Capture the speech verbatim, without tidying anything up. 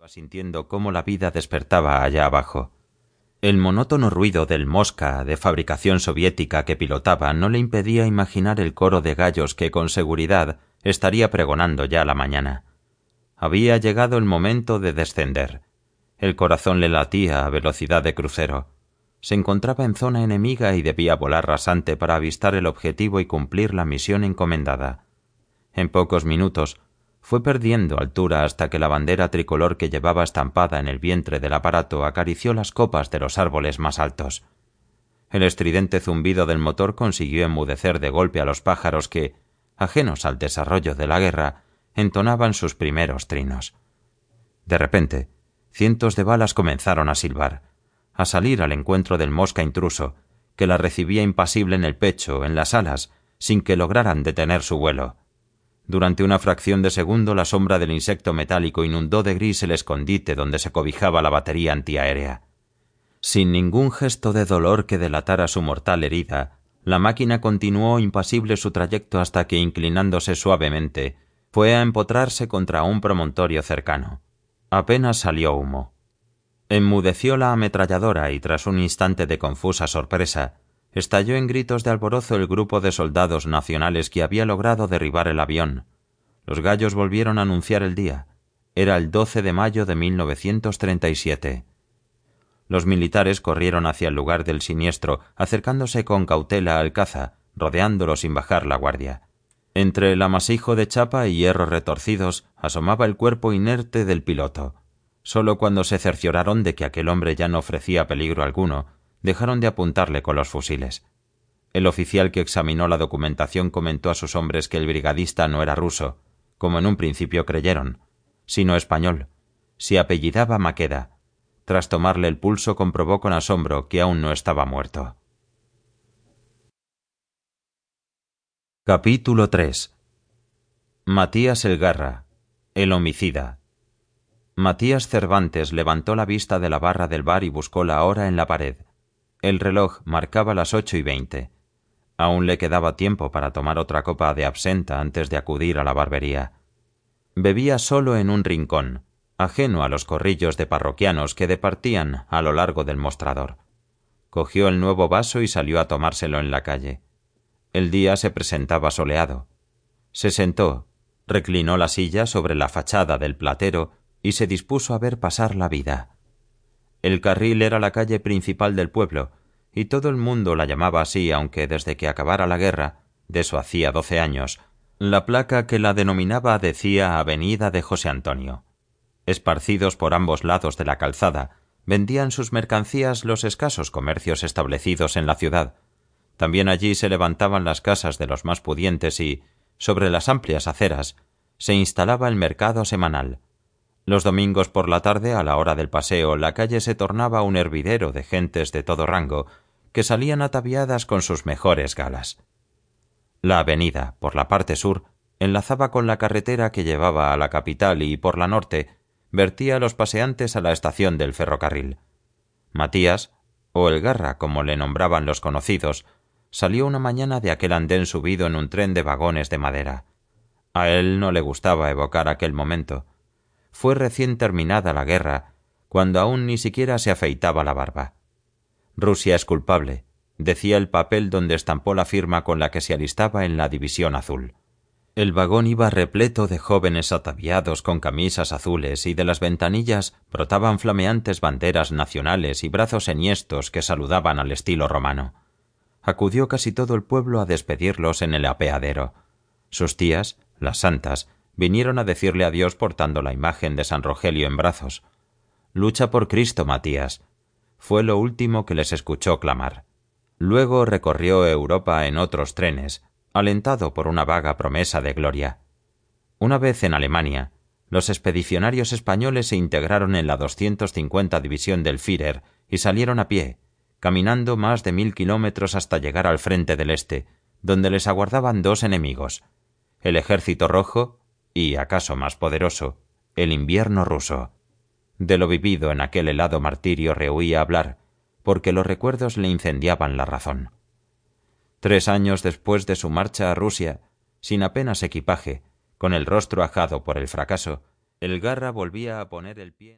sintiendo cómo la vida despertaba allá abajo. El monótono ruido del Mosca de fabricación soviética que pilotaba no le impedía imaginar el coro de gallos que con seguridad estaría pregonando ya la mañana. Había llegado el momento de descender. El corazón le latía a velocidad de crucero. Se encontraba en zona enemiga y debía volar rasante para avistar el objetivo y cumplir la misión encomendada. En pocos minutos fue perdiendo altura hasta que la bandera tricolor que llevaba estampada en el vientre del aparato acarició las copas de los árboles más altos. El estridente zumbido del motor consiguió enmudecer de golpe a los pájaros que, ajenos al desarrollo de la guerra, entonaban sus primeros trinos. De repente, cientos de balas comenzaron a silbar, a salir al encuentro del Mosca intruso, que la recibía impasible en el pecho, en las alas, sin que lograran detener su vuelo. Durante una fracción de segundo la sombra del insecto metálico inundó de gris el escondite donde se cobijaba la batería antiaérea. Sin ningún gesto de dolor que delatara su mortal herida, la máquina continuó impasible su trayecto hasta que, inclinándose suavemente, fue a empotrarse contra un promontorio cercano. Apenas salió humo. Enmudeció la ametralladora y, tras un instante de confusa sorpresa, estalló en gritos de alborozo el grupo de soldados nacionales que había logrado derribar el avión. Los gallos volvieron a anunciar el día. Era el doce de mayo de mil novecientos treinta y siete. Los militares corrieron hacia el lugar del siniestro, acercándose con cautela al caza, rodeándolo sin bajar la guardia. Entre el amasijo de chapa y hierros retorcidos asomaba el cuerpo inerte del piloto. Solo cuando se cercioraron de que aquel hombre ya no ofrecía peligro alguno, dejaron de apuntarle con los fusiles. El oficial que examinó la documentación comentó a sus hombres que el brigadista no era ruso, como en un principio creyeron, sino español. Se apellidaba Maqueda. Tras tomarle el pulso comprobó con asombro que aún no estaba muerto. Capítulo tres. Matías Elgarra, el homicida. Matías Cervantes levantó la vista de la barra del bar y buscó la hora en la pared. El reloj marcaba las ocho y veinte. Aún le quedaba tiempo para tomar otra copa de absenta antes de acudir a la barbería. Bebía solo en un rincón, ajeno a los corrillos de parroquianos que departían a lo largo del mostrador. Cogió el nuevo vaso y salió a tomárselo en la calle. El día se presentaba soleado. Se sentó, reclinó la silla sobre la fachada del platero y se dispuso a ver pasar la vida. El Carril era la calle principal del pueblo, y todo el mundo la llamaba así, aunque desde que acabara la guerra, de eso hacía doce años, la placa que la denominaba decía Avenida de José Antonio. Esparcidos por ambos lados de la calzada, vendían sus mercancías los escasos comercios establecidos en la ciudad. También allí se levantaban las casas de los más pudientes y, sobre las amplias aceras, se instalaba el mercado semanal. Los domingos por la tarde, a la hora del paseo, la calle se tornaba un hervidero de gentes de todo rango, que salían ataviadas con sus mejores galas. La avenida, por la parte sur, enlazaba con la carretera que llevaba a la capital y, por la norte, vertía a los paseantes a la estación del ferrocarril. Matías, o Elgarra como le nombraban los conocidos, salió una mañana de aquel andén subido en un tren de vagones de madera. A él no le gustaba evocar aquel momento. Fue recién terminada la guerra, cuando aún ni siquiera se afeitaba la barba. Rusia es culpable, decía el papel donde estampó la firma con la que se alistaba en la División Azul. El vagón iba repleto de jóvenes ataviados con camisas azules y de las ventanillas brotaban flameantes banderas nacionales y brazos enhiestos que saludaban al estilo romano. Acudió casi todo el pueblo a despedirlos en el apeadero. Sus tías, las santas, vinieron a decirle adiós portando la imagen de San Rogelio en brazos. «Lucha por Cristo, Matías», fue lo último que les escuchó clamar. Luego recorrió Europa en otros trenes, alentado por una vaga promesa de gloria. Una vez en Alemania, los expedicionarios españoles se integraron en la doscientos cincuenta División del Führer y salieron a pie, caminando más de mil kilómetros hasta llegar al frente del Este, donde les aguardaban dos enemigos, el Ejército Rojo y, acaso más poderoso, el invierno ruso. De lo vivido en aquel helado martirio rehuía hablar, porque los recuerdos le incendiaban la razón. Tres años después de su marcha a Rusia, sin apenas equipaje, con el rostro ajado por el fracaso, Elgarra volvía a poner el pie